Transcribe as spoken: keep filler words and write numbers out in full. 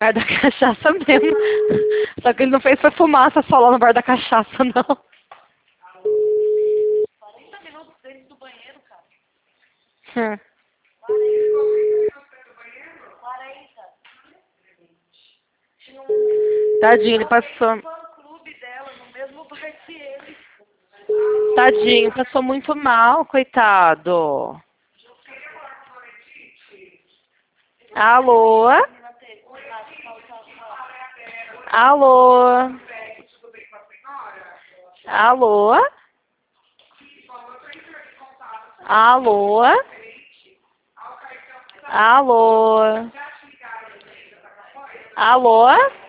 Bar da cachaça mesmo. Só que ele não fez foi fumaça só lá no bar da cachaça, não. quarenta minutos dentro do banheiro, cara. Hum. quarenta. Tinha um Tadinho, ele passou. fã-clube dela no mesmo bar que ele. Tadinho, passou muito mal, coitado. Alô? Alô? Alô? Alô? Alô? Alô?